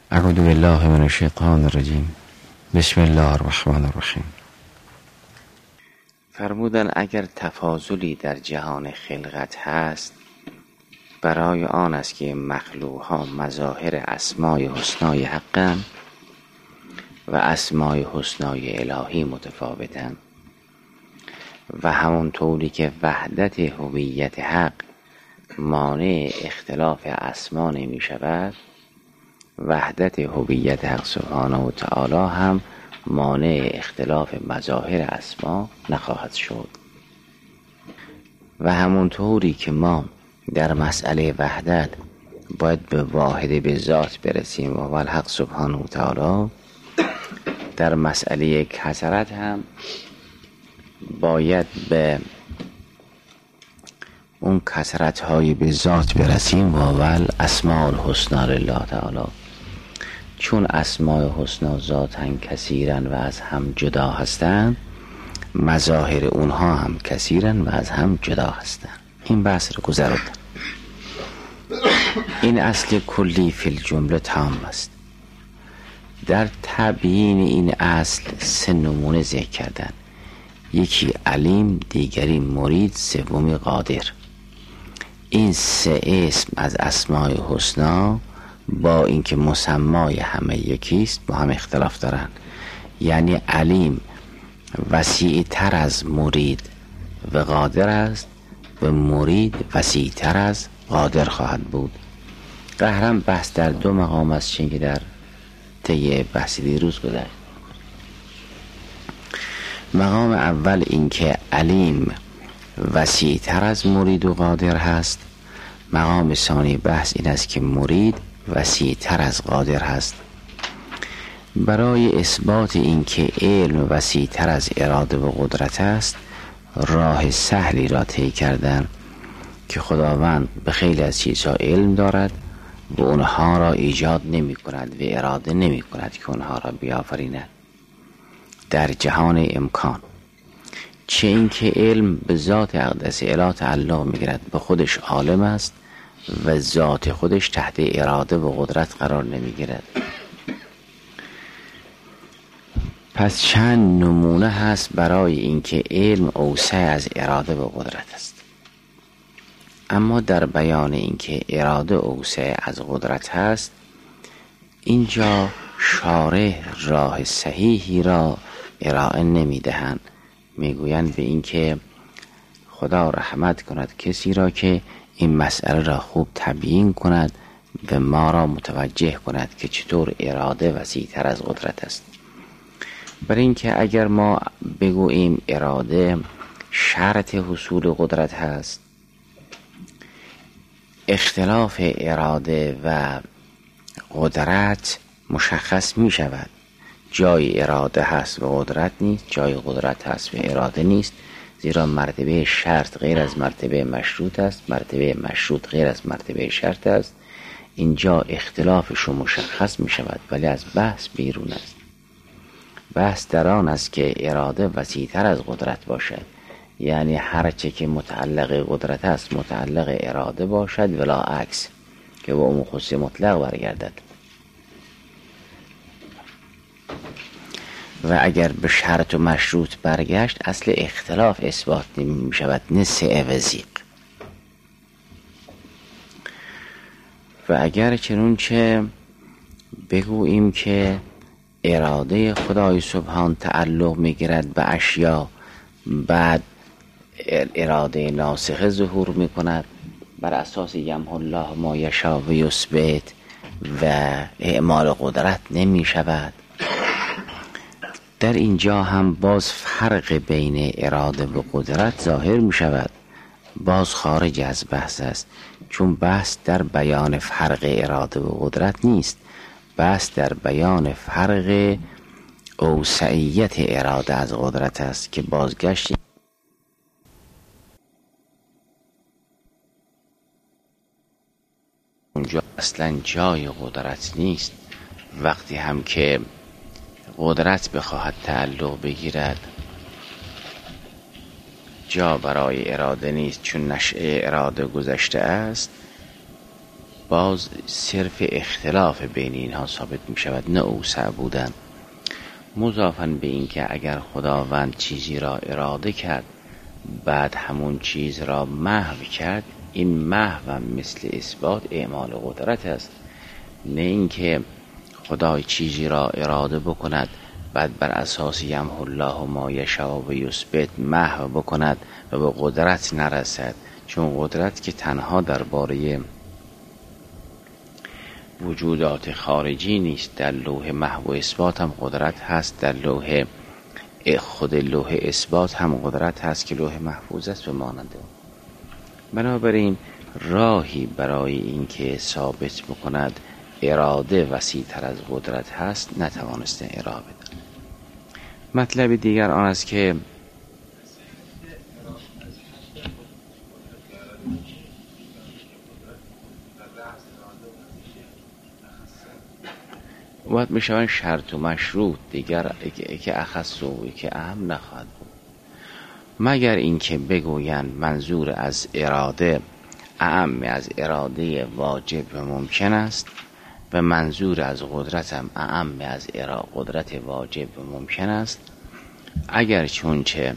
اعوذ بالله من الشیطان الرجیم. بسم الله الرحمن الرحیم. فرمودن اگر تفاضلی در جهان خلقت هست، برای آن است که مخلوق ها مظاهر اسمای حسنای حقن و اسمای حسنای الهی متفاوتن، و همونطوری که وحدت هویت حق مانع اختلاف اسما نمی شود، وحدت هویت حق سبحانه و تعالی هم مانع اختلاف مظاهر اسما نخواهد شد. و همونطوری که ما در مسئله وحدت باید به واحد به ذات برسیم و الحق سبحانه و تعالی، در مسئله کثرت هم باید به اون کثرت های به ذات برسیم و اسماء الحسنا لله تعالی، چون اسماء حسنا ذاتن کثیرن و از هم جدا هستند، مظاهر اونها هم کثیرن و از هم جدا هستند. این بحث رو گذروندم. این اصل کلی فی الجمله تام است. در تبیین این اصل 3 نمونه ذکر کردن: یکی علیم، دیگری مرید، سومی قادر. این 3 اسم از اسماء حسنا با اینکه مسمای همه یکیست با هم اختلاف دارن. یعنی علیم وسیع تر از مرید و قادر است و مرید وسیع تر از قادر خواهد بود. قهرم بحث در 2 مقام است، چون که در طی بحث دیروز گذشت. مقام اول این که علیم وسیع تر از مرید و قادر هست. مقام ثانی بحث این است که مرید وسیع تر از قادر هست. برای اثبات این که علم وسیع تر از اراده و قدرت است، راه سهلی را طی کردن که خداوند به خیلی از چیزها علم دارد و اونها را ایجاد نمی کند و اراده نمی کند که اونها را بیافریند در جهان امکان. چه این که علم به ذات اقدس اله تعلق می گیرد، به خودش عالم است و ذات خودش تحت اراده و قدرت قرار نمی گیرد. پس چند نمونه هست برای اینکه علم اوسع از اراده و قدرت است. اما در بیان اینکه اراده اوسع از قدرت هست، اینجا شارح راه صحیحی را ارائه نمی دهند. می گویند به اینکه خدا رحمت کند کسی را که این مسئله را خوب تبیین کند و ما را متوجه کند که چطور اراده وسیع تر از قدرت است. برای اینکه اگر ما بگوییم اراده شرط حصول قدرت هست، اختلاف اراده و قدرت مشخص می شود. جای اراده هست و قدرت نیست، جای قدرت هست و اراده نیست، زیرا مرتبه شرط غیر از مرتبه مشروط است، مرتبه مشروط غیر از مرتبه شرط است. اینجا اختلافشون مشخص می شود، ولی از بحث بیرون است. بحث در آن است که اراده وسیع‌تر از قدرت باشد، یعنی هرچه که متعلق قدرت است متعلق اراده باشد ولا عکس، که به عموم خصوص مطلق برگردد. و اگر به شرط و مشروط برگشت، اصل اختلاف اثبات نمی شود، نه عوضی. و اگر چنونچه بگوییم که اراده خدای سبحان تعلق می گیرد به اشیا، بعد اراده ناسخه ظهور می کند بر اساس یمحو الله ما یشاء و یثبت و اعمال قدرت نمی شود. در اینجا هم باز فرق بین اراده و قدرت ظاهر می شود، باز خارج از بحث است، چون بحث در بیان فرق اراده و قدرت نیست، بحث در بیان فرق اوسعیت اراده از قدرت است که بازگشت اونجا اصلا جای قدرت نیست. وقتی هم که قدرت بخواهد تعلق بگیرد، جا برای اراده نیست، چون نشأه اراده گذشته است. باز صرف اختلاف بین اینها ثابت می شود، نه اوسع بودن. مضافاً به این که اگر خداوند چیزی را اراده کرد بعد همون چیز را محو کرد، این محو هم مثل اثبات اعمال قدرت است، نه اینکه خدای چیزی را اراده بکند بعد بر اساس یمحو الله ما یشاء و یثبت محو بکند و به قدرت نرسد. چون قدرت که تنها درباره وجودات خارجی نیست، در لوح محو و اثبات هم قدرت هست، در لوح خود لوح اثبات هم قدرت هست که لوح محفوظ است و ماننده. بنابراین راهی برای اینکه ثابت بکند اراده وسیع تر از قدرت هست نتوانسته ارائه بدن. مطلب دیگر آن است که باید میشوند شرط و مشروط دیگر که اخص و که اهم نخواهد بود، مگر اینکه بگویند منظور از اراده اعم از اراده واجب و ممکن است و منظور از قدرت هم اعم از قدرت واجب و ممکن است. اگر چونچه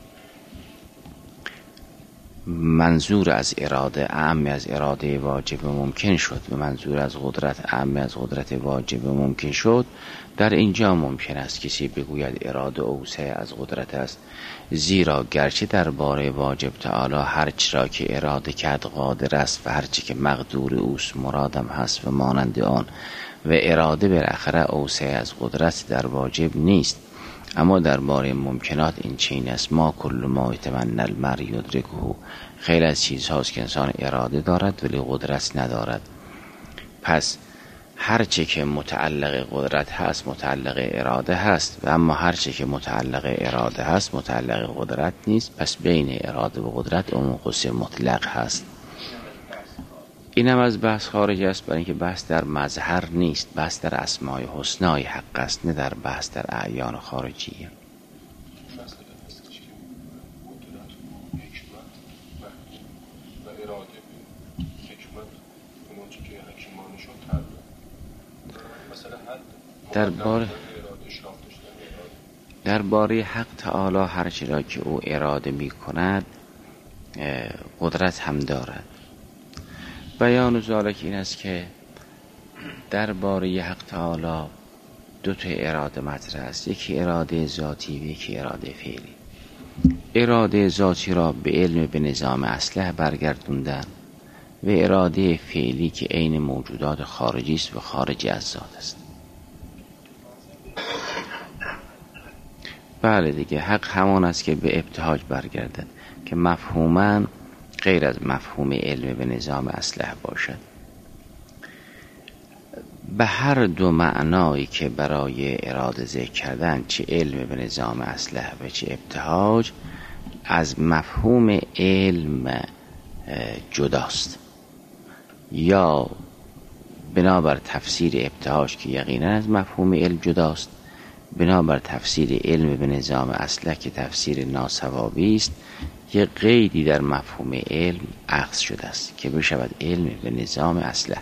منظور از اراده اعم از اراده واجب و ممکن شد و منظور از قدرت اعم از قدرت واجب و ممکن شد، در اینجا ممکن است کسی بگوید اراده اوسع از قدرت است، زیرا گرچه درباره واجب تعالی هرچی را که اراده کرد قادر است و هرچی که مقدور اوست مرادم هست و مانند آن، و اراده بالاخره اوسع از قدرت در واجب نیست. اما درباره ممکنات این چین است، ما کل ما یتمنی المرء یدرکه، خیلی از چیزهاست که انسان اراده دارد ولی قدرت ندارد. پس هرچه که متعلق قدرت هست متعلق اراده هست، و اما هرچه که متعلق اراده هست متعلق قدرت نیست. پس بین اراده و قدرت عموم خصوص مطلق هست. این هم از بحث خارج است، برای اینکه بحث در مظهر نیست، بحث در اسماء حسنای حق است، نه در بحث در اعیان خارجیه. درباره حق تعالی هرچی را که او اراده می کند قدرت هم دارد. بیان ذالک این است که درباره حق تعالی دو تا اراده مطرح است، یکی اراده ذاتی و یکی اراده فعلی. اراده ذاتی را به علم به نظام اصلح برگردوندن و اراده فعلی که عین موجودات خارجی است و خارج از ذات است. بله دیگه، حق همان است که به ابتهاج برگردد که مفهوماً غیر از مفهوم علم به نظام اصلح باشد. به هر دو معنایی که برای اراده ذکر کردن، چه علم به نظام اصلح و چه ابتهاج، از مفهوم علم جداست، یا بنابر تفسیر ابتهاج که یقینا از مفهوم علم جداست، بنابر تفسیر علم به نظام اصلح که تفسیر ناسوابی است، یه قیدی در مفهوم علم اخذ شده است که بشود علم به نظام اصلح.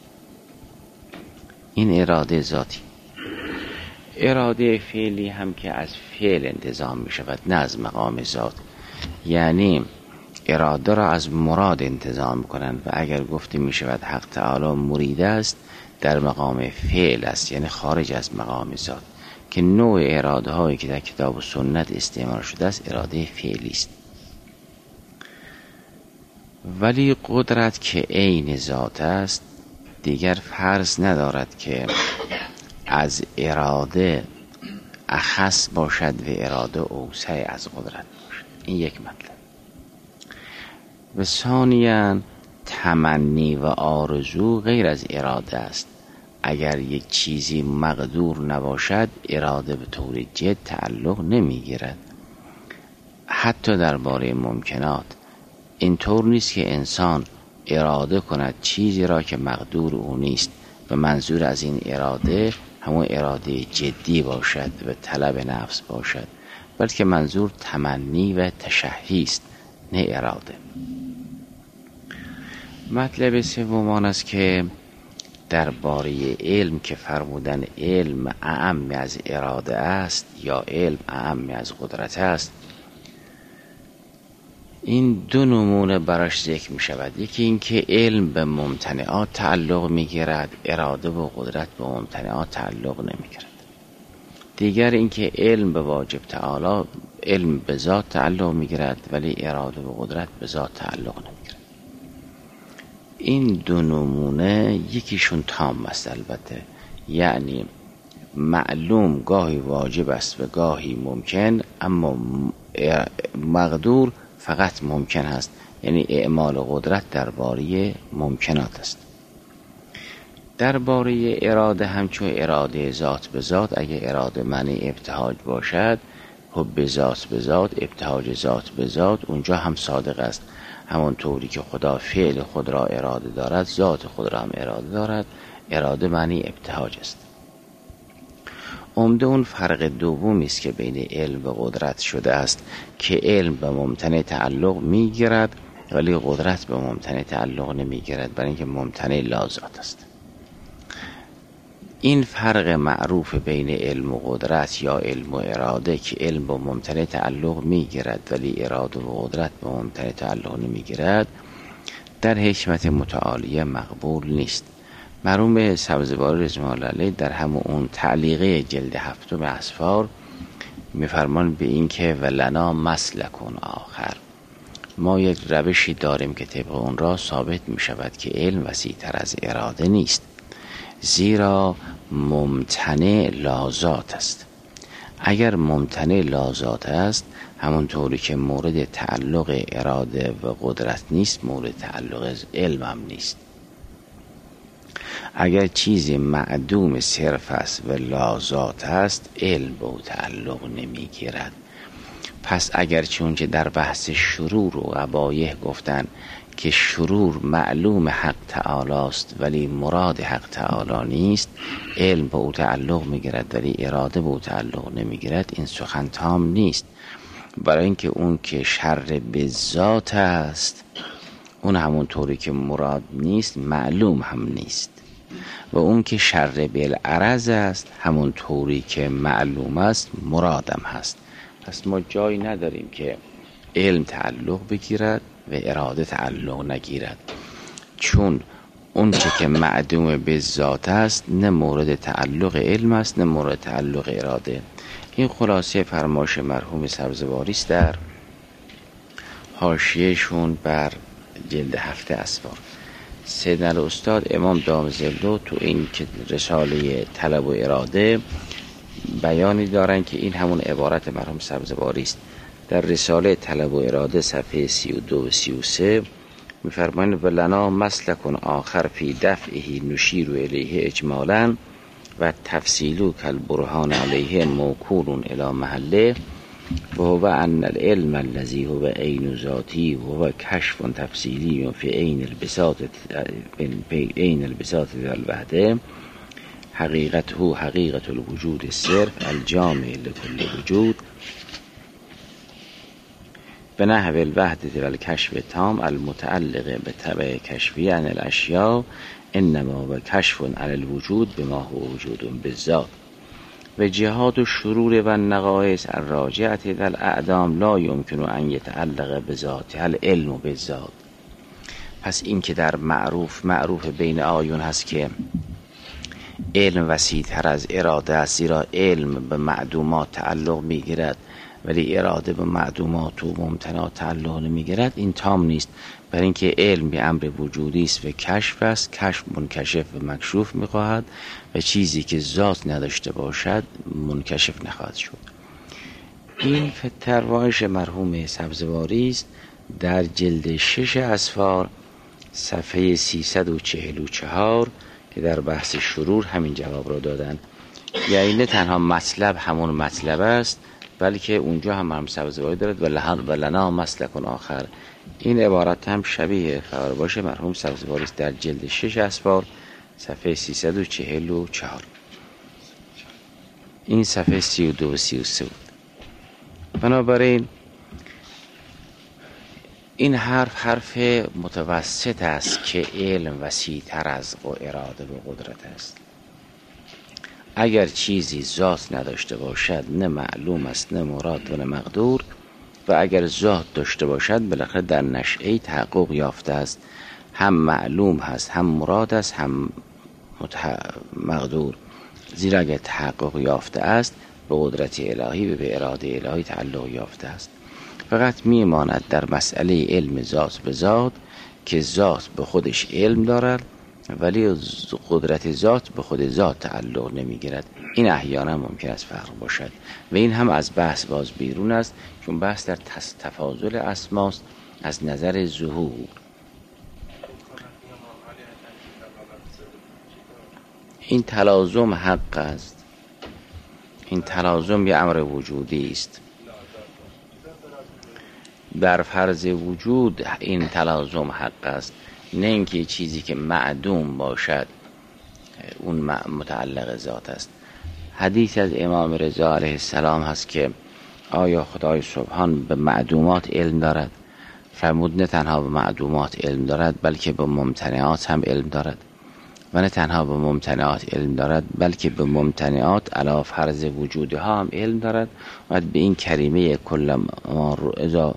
این اراده ذاتی. اراده فعلی هم که از فعل انتظام می شود، نه از مقام ذات، یعنی اراده را از مراد انتظام کنند. و اگر گفته می شود حق تعالی مرید است، در مقام فعل است، یعنی خارج از مقام ذات، که نوع اراده هایی که در کتاب و سنت استعمال شده است اراده فعلی است. ولی قدرت که عین ذات است دیگر فرض ندارد که از اراده اخص باشد و اراده اوسع از قدرت باشد. این یک مطلب. و ثانیاً تمنی و آرزو غیر از اراده است. اگر یک چیزی مقدور نباشد اراده به طور جد تعلق نمیگیرد. حتی درباره ممکنات اینطور نیست که انسان اراده کند چیزی را که مقدور او نیست و منظور از این اراده همون اراده جدی باشد و طلب نفس باشد، بلکه منظور تمنی و تشهی است، نه اراده. مطلب سوم آن است که درباره علم که فرمودن علم اعم از اراده است یا علم اعم از قدرت است، این دو نمونه براش ذکر می شود. یکی این که علم به ممتنعات تعلق می گیرد، اراده و قدرت به ممتنعات تعلق نمی گیرد. دیگر این که علم به واجب تعالی، علم به ذات تعلق می گیرد ولی اراده و قدرت به ذات تعلق نمی گیرد. این دو نمونه یکیشون تام است البته، یعنی معلوم گاهی واجب است و گاهی ممکن، اما مقدور فقط ممکن است، یعنی اعمال قدرت درباره ممکنات است. درباره اراده همچون اراده ذات به ذات، اگه اراده معنی ابتهاج باشد، حب ذات به ذات، ابتهاج ذات به ذات، اونجا هم صادق است. همون طوری که خدا فعل خود را اراده دارد، ذات خود را هم اراده دارد. اراده معنی ابتهاج است. عمده اون فرق دومی است که بین علم و قدرت شده است که علم به ممتنع تعلق میگیرد ولی قدرت به ممتنع تعلق نمیگیرد، برای اینکه ممتنع لازات است. این فرق معروف بین علم و قدرت یا علم و اراده که علم به ممتنع تعلق میگیرد ولی اراده و قدرت به ممتنع تعلق نمیگیرد، در حکمت متعالیه مقبول نیست. مرحوم سبزواری رضوان الله علیه در همون اون تعلیقه جلد 7 اسفار میفرمان به این که ولنا مسلکون آخر، ما یک روشی داریم که طبق اون را ثابت می شود که علم وسیع‌تر از اراده نیست، زیرا ممتنع لازات است. اگر ممتنع لازات است، همونطوری که مورد تعلق اراده و قدرت نیست، مورد تعلق علم هم نیست. اگر چیزی معدوم صرف است و لازات است، علم به او تعلق نمی گیرد. پس اگر چون که در بحث شرور و قبایح گفتن که شرور معلوم حق تعالی است ولی مراد حق تعالی نیست، علم به او تعلق می گیرد ولی اراده به او تعلق نمی گیرد، این سخن تام نیست. برای اینکه اون که شر به ذات است، اون همون طوری که مراد نیست معلوم هم نیست، و اون که شر بالعرض است همون طوری که معلوم است مرادم هست. پس ما جایی نداریم که علم تعلق بگیرد و اراده تعلق نگیرد، چون اون که معدوم به ذات است نه مورد تعلق علم است نه مورد تعلق اراده. این خلاصه فرمایش مرحوم سبزواری است در حاشیه‌شون بر جلد 7 اسفار. سیدنا الاستاد امام دام ظله تو این که رساله طلب و اراده بیانی دارن که این همون عبارت مرحوم سبزواری است. در رساله طلب و اراده صفحه 32 و 33 می‌فرمایند ولنا مسلک آخر فی دفعه نشیر الیه اجمالا و تفصیل کالبرهان علیه موکول الی محله و هو ان العلم الذی هو عین ذاتی و هو کشف تفصیلی فی عین البساط الوحده حقیقته حقیقت الوجود صرف الجامع لكل وجود به نحو الوحدة و الکشف تام المتعلق به طبع کشفی عن الاشیاء انما و کشف عن الوجود بما هو وجود بالذات و جهاد و شرور و نقایص الراجعه در الاعدام لا یمکن ان یتعلق بذات العلم بالذات. پس این که در معروف بین آیون هست که علم وسیع‌تر از اراده است، زیرا علم به معدومات تعلق میگیرد ولی اراده به معدومات و ممتنعات تعلق نمیگیرد، این تام نیست. برای اینکه علم به امر وجودی است و کشف است، کشف منکشف و مکشوف میخواهد و چیزی که ذات نداشته باشد منکشف نخواهد شد. این فتروایش مرحوم سبزواری است در جلد 6 اسفار صفحه 344 که در بحث شرور همین جواب را دادن. یعنی نه تنها مطلب همون مطلب است بلکه اونجا هم سبزواری دارد و لنا مسلک آخر. این عبارت هم شبیه فرمایش مرحوم سبزواری است در جلد 6 اسفار صفحه 344. این صفحه 32 و 33 بود. بنابراین این حرف متوسط است که علم وسیع‌تر از اراده و قدرت است. اگر چیزی ذات نداشته باشد نه معلوم است نه مراد و نه مقدور، و اگر ذات داشته باشد بالاخره در نشأه تحقق یافته است، هم معلوم هست هم مراد است هم مقدور. زیرا اگر تحقق یافته است به قدرت الهی و به اراده الهی تعلق یافته است. فقط میماند در مسئله علم ذات به ذات که ذات به خودش علم دارد ولی قدرت ذات به خود ذات تعلق نمیگیرد. این احیانا ممکن است فرق باشد و این هم از بحث باز بیرون است، چون بحث در تفاضل اسماست از نظر ظهور. این تلازم حق است، این تلازم یه امر وجودی است. در فرض وجود این تلازم حق است، نه اینکه چیزی که معدوم باشد اون متعلق ذات است. حدیث از امام رضا علیه السلام هست که آیا خدای سبحان به معدومات علم دارد؟ فرمود نه تنها به معدومات علم دارد بلکه به ممتنعات هم علم دارد، و نه تنها به ممتنعات علم دارد بلکه به ممتنعات علی فرض وجودها هم علم دارد. و به این کریمه کل ما اذا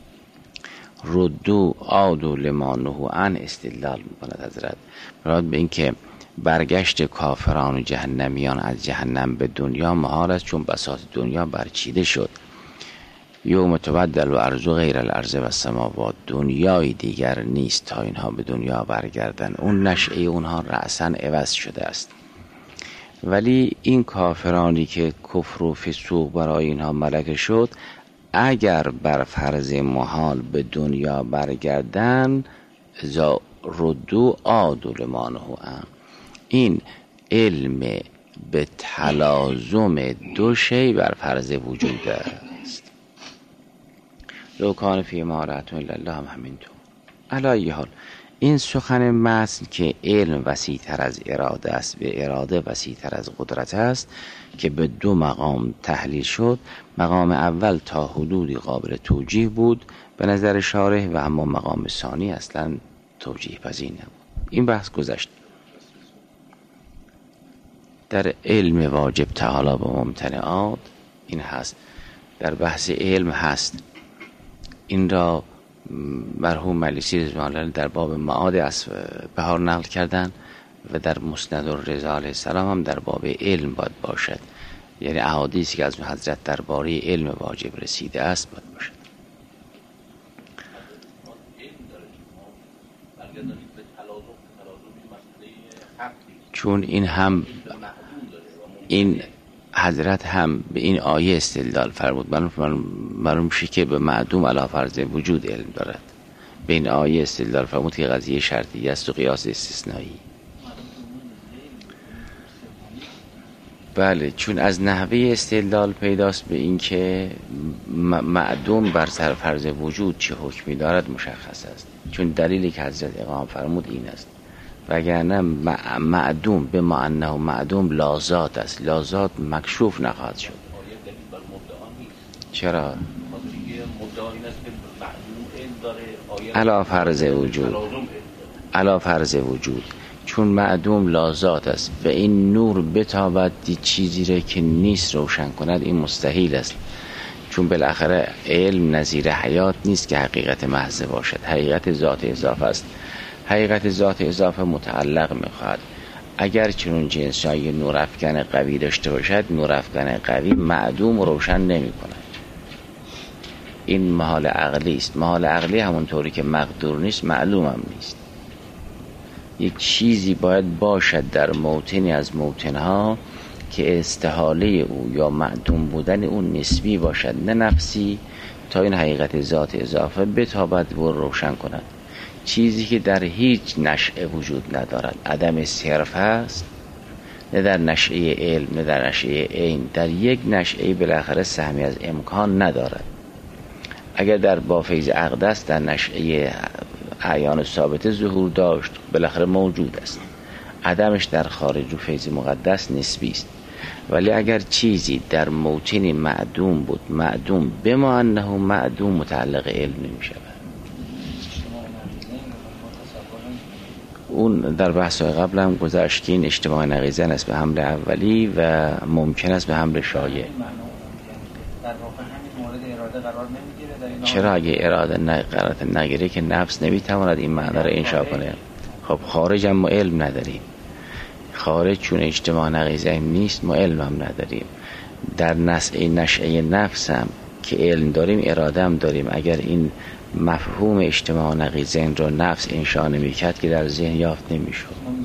ردو عادوا لما نهوا عنه استدلال میکند حضرت. مراد به این که برگشت کافران و جهنمیان از جهنم به دنیا محال است، چون بساط دنیا برچیده شد. یوم تبدل الارض غیر الارض و السماوات، دنیای دیگر نیست تا اینها به دنیا برگردن. اون نشأه اونها رأساً عوض شده است. ولی این کافرانی که کفر و فسوق برای اینها ملکه شد، اگر بر فرض محال به دنیا برگردن اذا ردو عادوا لما نهوا عنه، این علم به تلازم دو شی بر فرض وجود است. لو کان فی ما رأت الا الله هم همینطور. علی ای حال این سخن متن که علم وسیع تر از اراده است و اراده وسیع تر از قدرت است که به دو مقام تحلیل شد. مقام اول تا حدودی قابل توجیه بود به نظر شارح و اما مقام ثانی اصلا توجیه پذیر نبود. این بحث گذشت. در علم واجب تعالی به ممتنعات این هست. در بحث علم هست. این را مرحوم مجلسی رضوان الله در باب معاد بهار نقل کردن و در مسند الرضا علیه السلام هم در باب علم باید باشد، یعنی احادیثی که از حضرت درباره علم واجب رسیده است باید باشد. چون این حضرت هم به این آیه استدلال فرمود، معلوم میشه که به معدوم علی فرض وجود علم دارد. به این آیه استدلال فرمود که قضیه شرطی است و قیاس استثنایی. بله، چون از نحوه استدلال پیداست به این که معدوم بر سر فرض وجود چه حکمی دارد مشخص است، چون دلیلی که حضرت اقام فرمود این است. وگرنه معدوم به معنی معدوم لازات است، لازات مکشوف نخواهد شد. چرا؟ علا فرض وجود چون معدوم لازات است و این نور بتابد دید چیزی را که نیست روشن کند، این مستحیل است. چون بالاخره علم نظیر حیات نیست که حقیقت محض باشد، حقیقت ذات اضافه است. حقیقت ذات اضافه متعلق میخواد. اگر چنون جنسای نورافکن قوی داشته باشد، نورافکن قوی معدوم روشن نمی کند. این محال عقلی است. محال عقلی همونطوری که مقدور نیست معلوم هم نیست. یک چیزی باید باشد در موطنی از موطنها که استحاله او یا معدوم بودن اون نسبی باشد نه نفسی، تا این حقیقت ذات اضافه بتابد و روشن کند. چیزی که در هیچ نشأه وجود ندارد، عدم صرف است، نه در نشأه علم نه در نشأه عین، در یک نشأه بالاخره سهمی از امکان ندارد. اگر در با فیض اقدس در نشأه اعیان ثابت ظهور داشت، بالاخره موجود است. عدمش در خارج و فیض مقدس نسبی است. ولی اگر چیزی در موطن معدوم بود، معدوم بما انه معدوم متعلق علم نمی شود. اون در بحث قبل هم گذشت که این اجتماع نقیضن است به حمل اولی و ممکن است به حمل شایع. چرا اگه اراده قرار نگیره که نفس نمیتواند این معنی رو انشا کنه؟ خب خارج هم ما علم نداریم، خارج چون اجتماع نقیضه نیست ما علم هم نداریم. در نشأه نفس هم که علم داریم اراده هم داریم. اگر این مفهوم اجتماع نقیضین رو نفس انشا نمیکرد که در ذهن یافت نمیشد.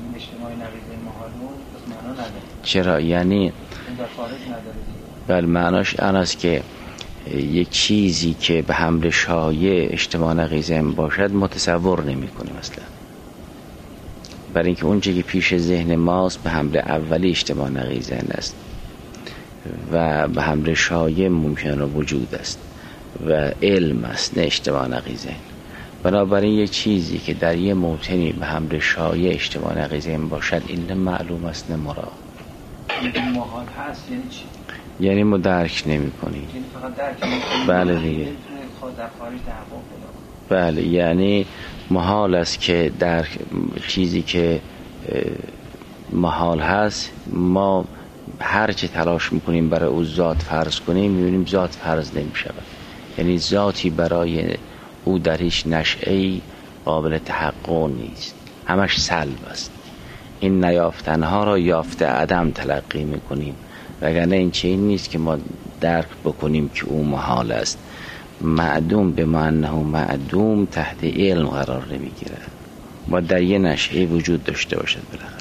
چرا؟ یعنی بل معناش این است که یک چیزی که به حمل شایع اجتماع نقیضین باشد متصور نمی کنیم اصلا، برای اینکه اون چیزی که پیش ذهن ماست به حمل اولی اجتماع نقیضین است و به حمل شایع ممکن وجود است و علم است، نه اجتماع نقیضین. بنابراین یک چیزی که در یه موطنی به حمل شایع اجتماع نقیضین باشد این نه معلوم است نه مراد. محال هست یعنی چی؟ یعنی ما درک نمی کنیم. یعنی فقط درک نمی کنیم. بله دیگه. در خارج تحقق پیدا. بله، یعنی محال است که در چیزی که محال هست ما هر چه تلاش میکنیم برای او ذات فرض کنیم میبینیم ذات فرض نمیشود. یعنی ذاتی برای او در هیچ نشأه‌ای قابل تحقق نیست، همش سلب است. این نیافتنها را یافته عدم تلقی میکنیم، وگرنه این چیزی نیست که ما درک بکنیم که او محال است. معدوم به معنی معدوم تحت علم قرار نمیگیره، ما در یه نشأه وجود داشته باشد بالاخره.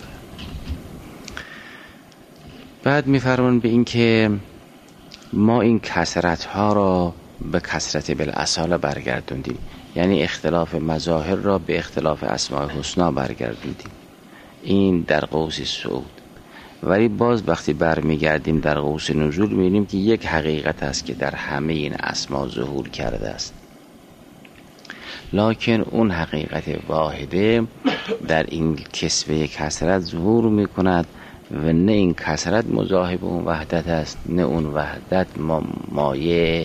بعد میفرمان به این که ما این کثرت ها را به کثرت بالاصاله برگردوندیم، یعنی اختلاف مظاهر را به اختلاف اسماء الحسنا برگردوندیم. این در قوس صعود. ولی باز وقتی برمیگردیم در قوس نزول میبینیم که یک حقیقت است که در همه این اسما ظهور کرده است، لکن اون حقیقت واحده در این کسوه کثرت ظهور میکند و نه این کثرت مذاهب اون وحدت است، نه اون وحدت مایه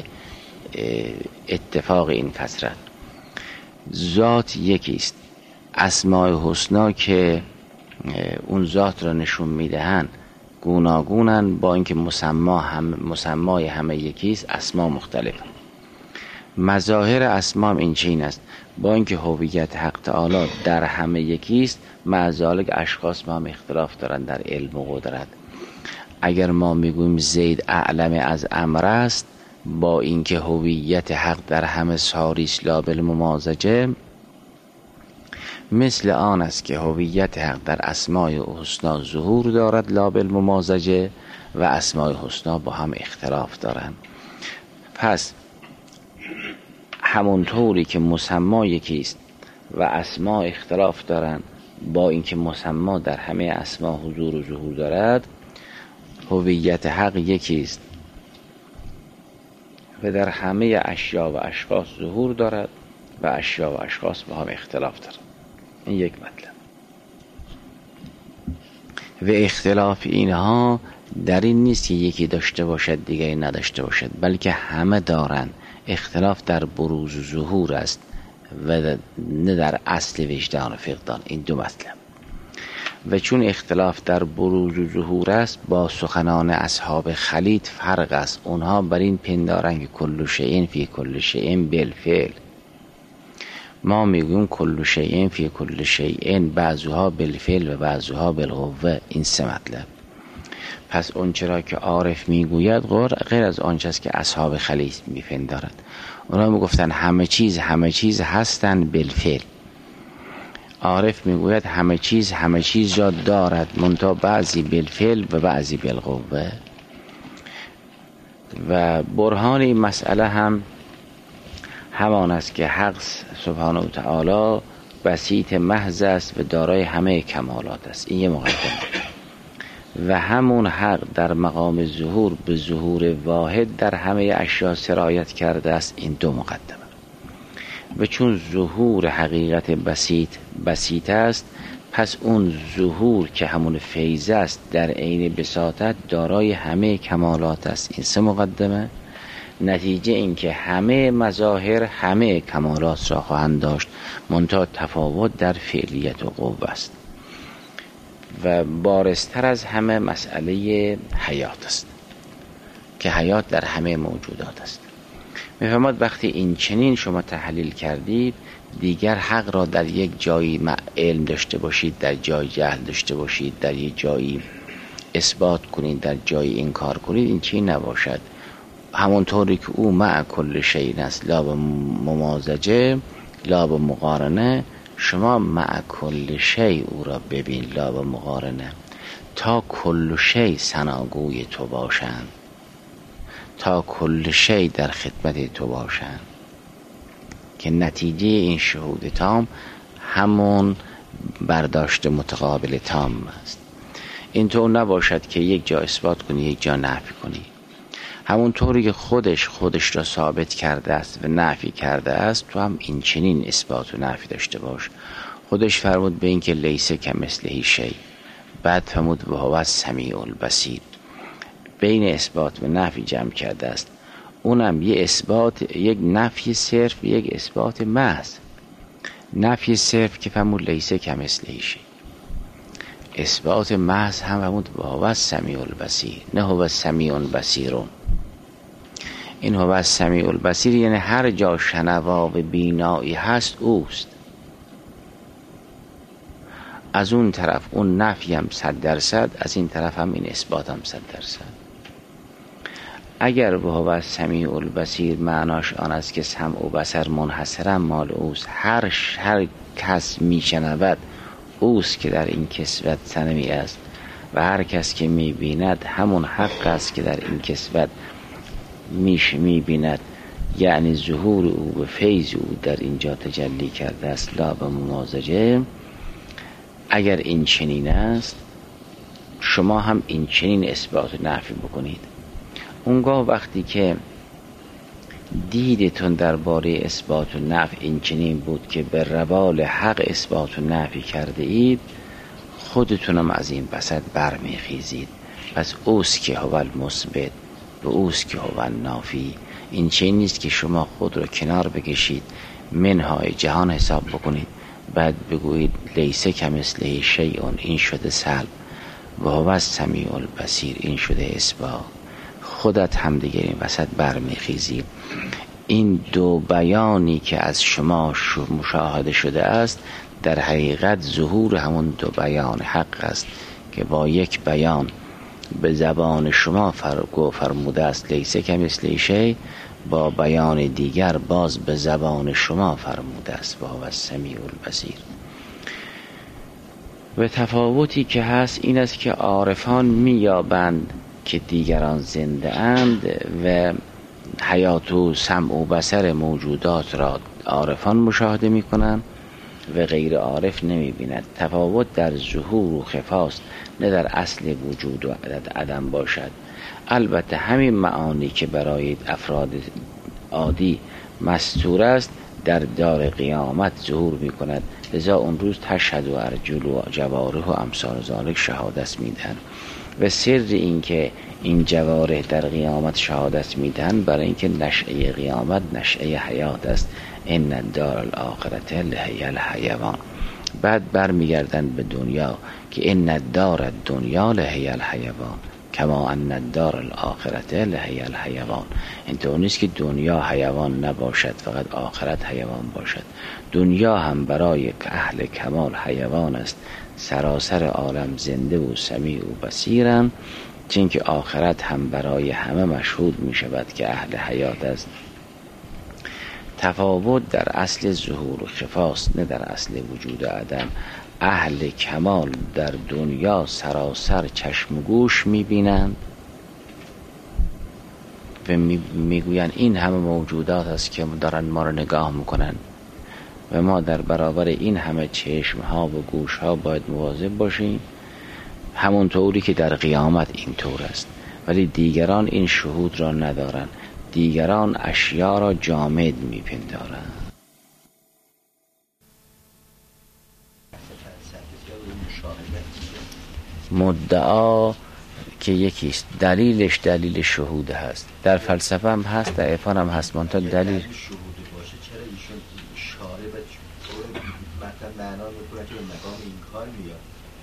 اتفاق این کثرت. ذات یکی است، اسماء حسنا که اون ذات را نشون میدهن گوناگونن، با اینکه مسمای همه یکیست اسما مختلف. مظاهر اسما این چین است، با اینکه هویت حق تعالی در همه یکیست مع ذالک اشخاص ما هم اختلاف دارن در علم و قدرت. اگر ما میگویم زید اعلم از امر است، با اینکه هویت حق در همه ساریس لا بالممازجه، مثل آن است که هویت حق در اسماء حسنا ظهور دارد لا بالممازجه و اسماء حسنا با هم اختلاف دارند. پس همونطوری که مسما یکیست و اسماء اختلاف دارند، با اینکه مسما در همه اسما حضور و ظهور دارد، هویت حق یکیست و در همه اشیا و اشخاص ظهور دارد و اشیا و اشخاص با هم اختلاف دارد. این یک مطلب. و اختلاف اینها در این نیست که یکی داشته باشد دیگری نداشته باشد، بلکه همه دارند. اختلاف در بروز و ظهور است و نه در اصل وجدان و فقدان. این دو مطلب. و چون اختلاف در بروز و ظهور است، با سخنان اصحاب خلیط فرق است. اونها بر این پندارن که کل شیء فی کل شیء بالفعل. ما میگویم کل شیء فی کل شیء، بعضها بالفعل و بعضها بالقوه. این سه مطلب. پس اون چرا که عارف میگوید غیر از آنچه که اصحاب خلیط میپندارند. اونا میگفتن همه چیز هستند بالفعل. عارف میگوید همه چیز را دارد، منتها بعضی بالفعل و بعضی بالقوه. و برهان این مسئله هم همان است که حق سبحانه و تعالی بسیط محض است و دارای همه کمالات است. این یه مقدمه. و همون حق در مقام ظهور به ظهور واحد در همه اشیا سرایت کرده است. این دو مقدمه. و چون ظهور حقیقت بسیط است، پس اون ظهور که همون فیض است در عین بساطت دارای همه کمالات است. این سه مقدمه. نتیجه این که همه مظاهر همه کمالات را خواهند داشت، منتها تفاوت در فعلیت و قوه است. و بارزتر از همه مسئله حیات است که حیات در همه موجودات است. می‌فرماد وقتی این چنین شما تحلیل کردید، دیگر حق را در یک جایی علم داشته باشید، در جای جهل داشته باشید، در یک جایی اثبات کنید، در جایی انکار کنید، این چی نباشد. همونطوری که او مع کل شیء است، لا به ممازجه لا به مقارنه، شما مع کل شیء او را ببین، لا به مقارنه، تا کل شیء ثناگوی تو باشند، تا کل شیء در خدمت تو باشند، که نتیجه این شهود تام همون برداشت متقابل تام است. اینطور نباشد که یک جا اثبات کنی یک جا نفی کنی. همونطوری که خودش را ثابت کرده است و نفی کرده است، تو هم این چنین اثبات و نفی داشته باش. خودش فرمود به این که لیس کمثله شیء، بعد فرمود و هو السمیع البصیر. بین اثبات و نفی جمع کرده است. اونم یک اثبات، یک نفی صرف، یک اثبات محض. نفی صرف که فرمود لیس کمثله شیء، اثبات محض هم فرمود و هو السمیع البصیر، نه هو السمیع البصیر. این هو السمیع البصیر یعنی هر جا شنوا و بینایی هست اوست. از اون طرف اون نفی هم 100%، از این طرف هم این اثبات هم 100%. اگر و هو السمیع البصیر معناش آن است که سمع و بصر منحصرا مال اوست، هر کس میشنود اوست که در این کسوت سنمی است، و هر کس که میبیند همون حق است که در این کسوت میبیند، یعنی ظهور او به فیض او در اینجا تجلی کرده است، لا به ممازجه. اگر این چنین است، شما هم این چنین اثبات و نفی بکنید. اونگاه وقتی که دیدتون درباره اثبات و نفی این چنین بود که به روال حق اثبات و نفی کرده اید، خودتونم از این بسط برمیخیزید. پس اوست که هو المثبت و اوست که هو النافی. این چنین نیست که شما خود رو کنار بکشید، منهای جهان حساب بکنید، بعد بگویید لیس کمثله شیء، این شده سلب، و هو السمیع البصیر، این شده اثبات. خودت هم دیگه این وسط برمیخیزی. این دو بیانی که از شما مشاهده شده است در حقیقت ظهور همون دو بیان حق است که با یک بیان به زبان شما فرموده است لیس کمثله شیء، با بیان دیگر باز به زبان شما فرموده است و هو السمیع البصیر. و تفاوتی که هست این است که عارفان میابند که دیگران زنده اند و حیات و سمع و بصر موجودات را عارفان مشاهده میکنند و غیر عارف نمیبیند. تفاوت در ظهور و خفاست، نه در اصل وجود و عدم باشد. البته همین معانی که برای افراد عادی مستور است در دار قیامت ظهور میکند، لذا اون روز تشهد و ارجل و جوارح و امثال ذالک شهادت میدن. و سر این که این جوارح در قیامت شهادت میدن برای اینکه نشأه قیامت نشأه حیات است. ان الدار الاخرة لهی الحیوان. بعد برمیگردن به دنیا که ان الدار الدنیا لهی الحیوان کما ان الدار الاخرة لهی الحیوان. اینطور نیست که دنیا حیوان نباشد فقط آخرت حیوان باشد. دنیا هم برای اهل کمال حیوان است، سراسر عالم زنده و سمیع و بصیرند، چون که آخرت هم برای همه مشهود می شود که اهل حیات است. تفاوت در اصل ظهور و خفاست، نه در اصل وجود و عدم. اهل کمال در دنیا سراسر چشم و گوش می بینند و می گویند این همه موجودات است که دارن ما رو نگاه میکنن و ما در برابر این همه چشم ها و گوش ها باید مواظب باشیم، همونطوری که در قیامت اینطور است. ولی دیگران این شهود را ندارند، دیگران اشیا را جامد میپندارند. مدعا که یکیست، دلیلش دلیل شهود هست. در فلسفه هم هست، در عرفان هم هست، منتها دلیل شهود باشه چرا ایشون شارع به مثلا معنا میکنه که به مقام این کار میاد؟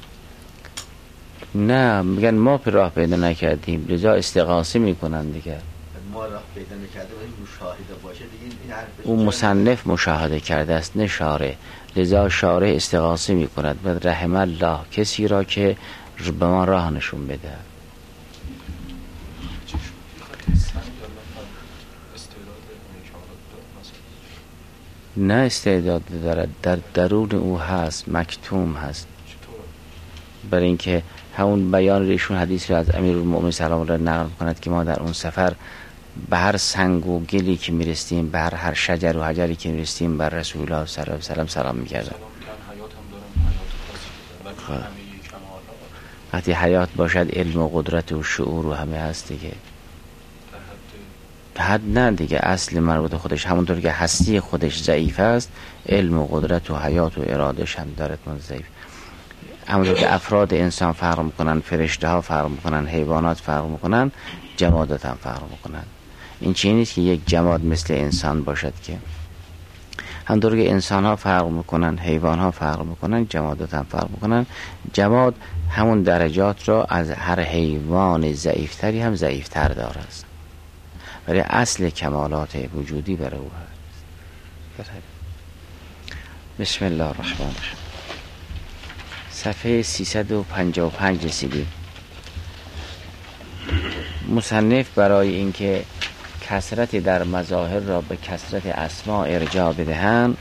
نه، میگن ما راه پیدا نکردیم لذا استغاثه میکنن دیگه. ما راه پیدا نکرده ولی مشاهده باشه دیگه این حرف اون مصنف مشاهده کرده است نه شارع، لذا شارع استغاثه میکند و رحم الله کسی را که به ما راه نشون بده. نه استعداد دارد، در درون او هست، مکتوم هست. برای اینکه همون بیان ایشون حدیث رو از امیرالمؤمنین سلام الله نقل کند که ما در اون سفر به هر سنگ و گلی که میرستیم، به هر شجر و حجری که میرستیم بر رسول الله صلی الله علیه و سلم سلام میکردم. وقتی حیات باشد علم و قدرت و شعور و همه هست دیگه. حد نه دیگه، اصل مربوط خودش همونطور که هستی خودش ضعیف است، علم و قدرت و حیات و ارادش هم دارد من ضعیف. همونطور که افراد انسان فرق میکنن، فرشته ها فرق میکنن، حیوانات فرق میکنن، جمادات هم فرق میکنن. این چیزی نیست که یک جماد مثل انسان باشد که. همونطور که انسان ها فرق میکنن، حیوان ها فرق میکنن، جمادات هم فرق میکنن. جماد همون درجات را از هر حیوان ضعیفتری هم ضعیفتر دارد، ولی اصل کمالات وجودی برای او هست. بسم الله الرحمن الرحیم. صفحه 355 رسیدیم. مصنف برای اینکه کثرت در مظاهر را به کثرت اسما ارجاع بدهند،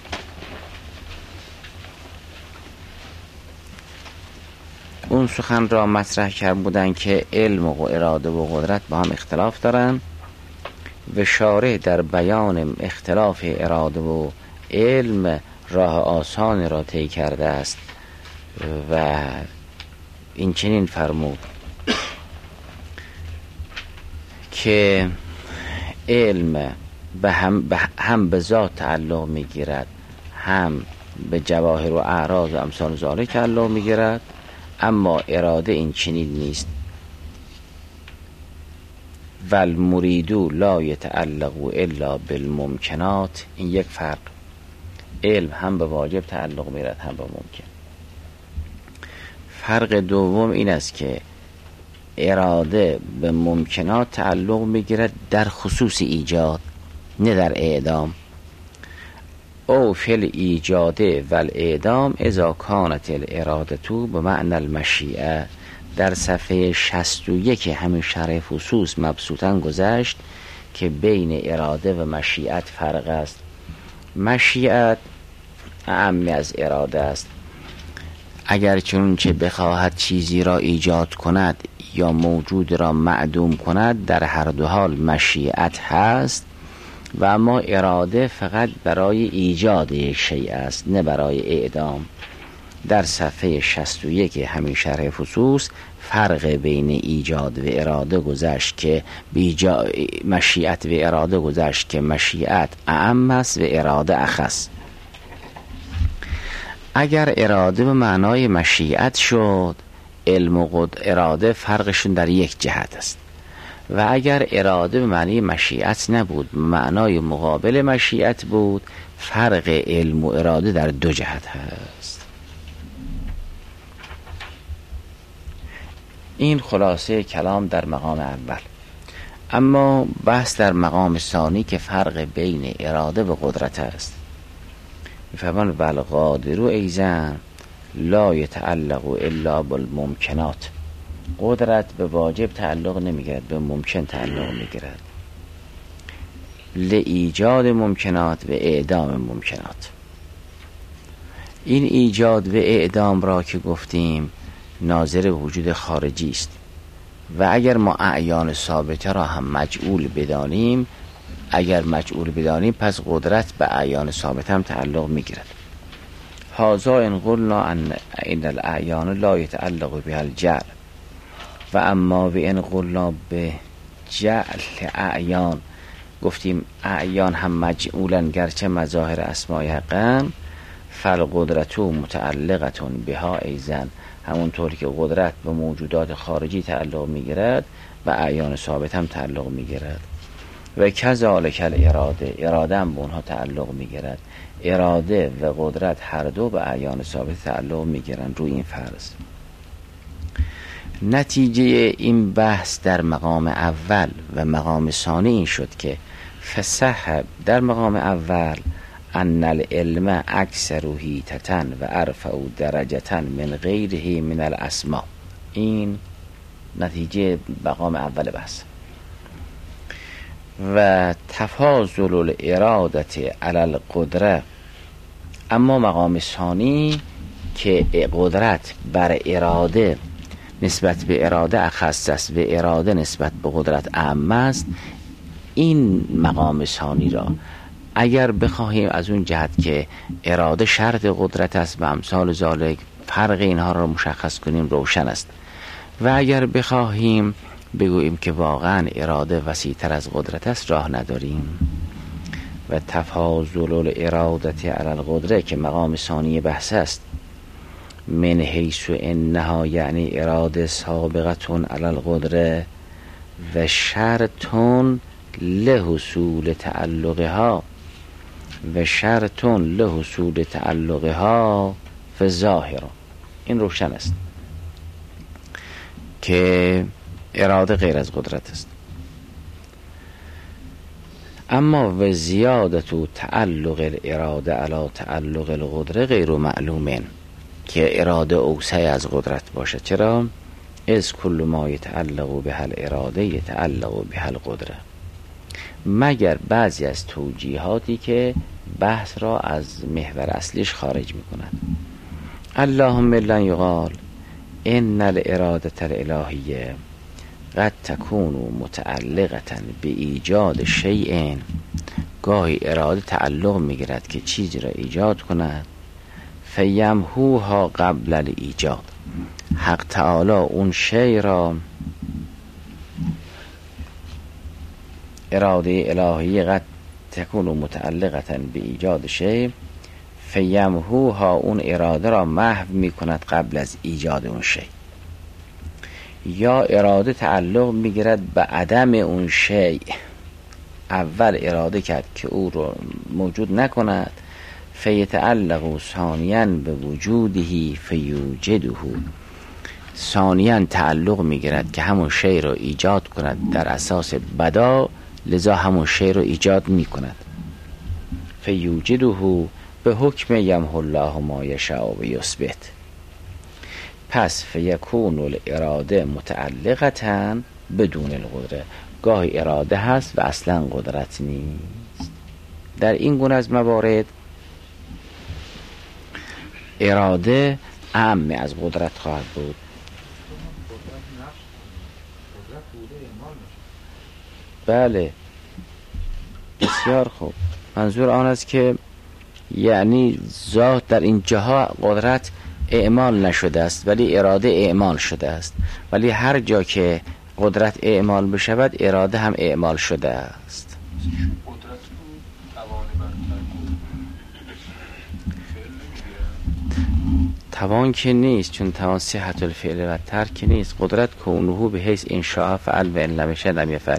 اون سخن را مطرح کرده بودند که علم و اراده و قدرت با هم اختلاف دارند و شارع در بیان اختلاف اراده و علم راه آسان را طی کرده است و این چنین فرمود که علم هم به ذات تعلق میگیرد، هم به جواهر و اعراض و امثال ذالک تعلق میگیرد، اما اراده این چنین نیست. والمریدو لا یتعلق الا بالممکنات. این یک فرق. علم هم به واجب تعلق میگیرد هم به ممکن. فرق دوم این است که اراده به ممکنات تعلق میگیرد در خصوص ایجاد، نه در اعدام. او فل ایجاده و الاعدام اذا کانت الارادتو به معنی المشیعه. در صفحه 61 همین شرح فصوص مبسوطاً گذشت که بین اراده و مشیعت فرق است. مشیعت اعم از اراده است. اگر چنانچه بخواهد چیزی را ایجاد کند یا موجود را معدوم کند، در هر دو حال مشیعت هست، و اما اراده فقط برای ایجاد یک شیء است، نه برای اعدام. در صفحه 61 همین شرح فصوص فرق بین ایجاد و اراده گذشت که مشیعت و اراده گذشت که مشیعت اعم است و اراده اخص. اگر اراده به معنای مشیعت شد، علم و اراده فرقشون در یک جهت است، و اگر اراده به معنی مشیعت نبود، معنای مقابل مشیعت بود، فرق علم و اراده در دو جهت هست. این خلاصه کلام در مقام اول. اما بحث در مقام ثانی که فرق بین اراده و قدرت است. می‌فرمان والقادر ایضا لا یتعلق الا بالممکنات. قدرت به واجب تعلق نمیگیرد، به ممکن تعلق میگیرد. لایجاد ممکنات و اعدام ممکنات. این ایجاد و اعدام را که گفتیم ناظر وجود خارجی است، و اگر ما اعیان ثابته را هم مجعول بدانیم، پس قدرت به اعیان ثابته هم تعلق میگیرد. هذا ان قلنا ان الاعیان لا يتعلق بها الجعل، و اما و ان قلنا به جعل اعیان، گفتیم اعیان هم مجعولن گرچه مظاهر اسماء حقن، فالقدرت متعلقه بها ایضا. همونطوری که قدرت به موجودات خارجی تعلق میگیرد و اعیان ثابت هم تعلق میگیرد و کذالک اراده هم به اونها تعلق میگیرد. اراده و قدرت هر دو به اعیان ثابت تعلق میگیرن روی این فرض. نتیجه این بحث در مقام اول و مقام ثانی این شد که فصح در مقام اول ان العلم اکثر حیطة و ارفع درجة من غیره من الاسماء. این نتیجه مقام اول بحث. و تفاضل الاراده علی القدره، اما مقام ثانی که قدرت بر اراده نسبت به اراده اخص است و اراده نسبت به قدرت اعم است، این مقام ثانی را اگر بخواهیم از اون جهت که اراده شرط قدرت است و امثال ذالک فرق اینها را مشخص کنیم روشن است، و اگر بخواهیم بگوییم که واقعا اراده وسیع‌تر از قدرت است راه نداریم. و تفاضل الاراده علی القدره که مقام ثانی بحث است، من حیث انها یعنی اراده سابقتون علی القدره و شرطون لحصول تعلقها و شرطون لحصول تعلقها فظاهر. این روشن است که اراده غیر از قدرت است. اما و زیادت و تعلق الاراده علی تعلق القدره غیر معلومین، که اراده اوسع از قدرت باشد. چرا؟ از کل ما یتعلق به الاراده یتعلق به القدره، مگر بعضی از توجیهاتی که بحث را از محور اصلیش خارج می‌کند. اللهم لن یقال ان الاراده الالهیه قد تكون متعلقه به ایجاد شیء، گاهی اراده تعلق میگیرد که چیزی را ایجاد کند، فیمحوها قبل الایجاد، حق تعالی اون شیء را، اراده الهی قد تكون متعلقه به ایجاد شیء، فیمحوها اون اراده را محو میکند قبل از ایجاد اون شیء. یا اراده تعلق میگیرد به عدم اون شیء، اول اراده کرد که او رو موجود نکند، فیتعلق ثانیاً به وجوده فیوجده، ثانیاً تعلق میگیرد که همون شیء رو ایجاد کند در اساس بدا، لذا همون شیء رو ایجاد میکند. فیوجده به حکم یمحو الله ما یشاء و یثبت. پس فیکون الاراده متعلقة بدون القدره، گاهی اراده هست و اصلا قدرت نیست. در این گونه از موارد اراده اعم از قدرت خواهد بود. بله بسیار خوب. منظور آن است که یعنی ذات در این جاها قدرت اعمال نشده است ولی اراده اعمال شده است، ولی هر جا که قدرت اعمال بشود اراده هم اعمال شده است. توان که نیست، چون توان صحت الفعل و ترک نیست. قدرت کونه به حیث انشاء فعل و ان لم یشأ لم یفعل.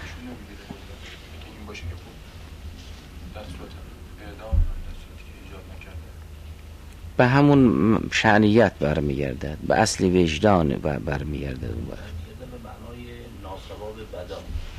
به همون شأنیت برمیگردد، به اصل وجدان برمیگردد. به معنای ناصواب بدا.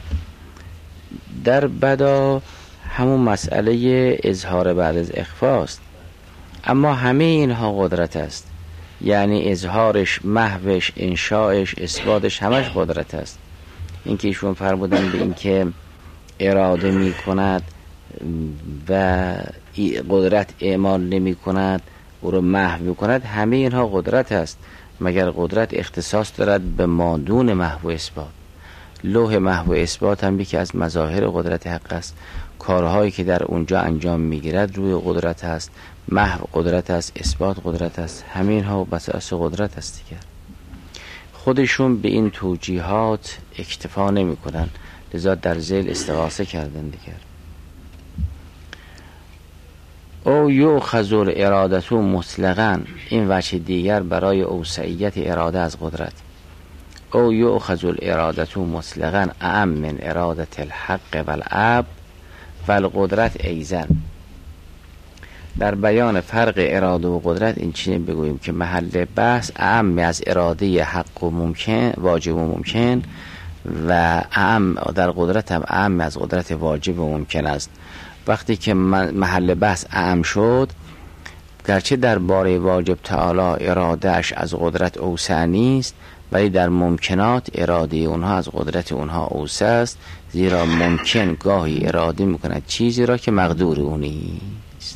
در بدا همون مسئله اظهار بعد از اخفاست، اما همه اینها قدرت است، یعنی اظهارش، محوش، انشاءش، اثباتش همش قدرت است. این که ایشون فرمودن به این که اراده می کند و قدرت اعمال نمی کند، او رو محو می کند، همه اینها قدرت است، مگر قدرت اختصاص دارد به مادون محو اثبات. لوح محو اثبات هم یکی از مظاهر قدرت حق است. کارهایی که در اونجا انجام میگیرد روی قدرت است، محو قدرت است، اثبات قدرت است، همین ها بساس قدرت است دیگر. خودشون به این توجیهات اکتفا نمی کنن، لذا در ذیل استغاثه کردن دیگر. او یؤخذ الاراده مطلقاً، این وجه دیگر برای اوسعیت اراده از قدرت. او یؤخذ الاراده مطلقاً اعم من اراده الحق والعبد والقدرت ایضاً. در بیان فرق اراده و قدرت این چنین بگوییم که محل بحث اعم از اراده حق و ممکن، واجب و ممکن، و اعم در قدرت هم اعم از قدرت واجب و ممکن است. وقتی که محل بحث اعم شد، گرچه در باره واجب تعالی ارادهش از قدرت اوسع نیست، ولی در ممکنات اراده اونها از قدرت اونها اوسع است، زیرا ممکن گاهی اراده میکند چیزی را که مقدور اونی است.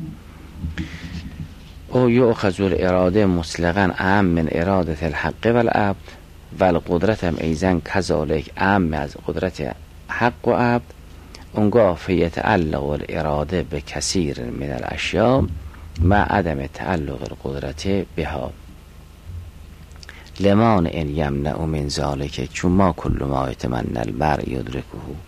او یؤخذ الاراده مطلقاً اعم من اراده الحق والعبد والقدرت هم ایضاً کذالک اعم از قدرت حق و عبد. اونگاه فیتعلق الاراده به کثیر من الاشیاء مع عدم تعلق القدرت بها لمان ان یمنع من ذلک، چون ما کل ما یتمنى المرء یدرکه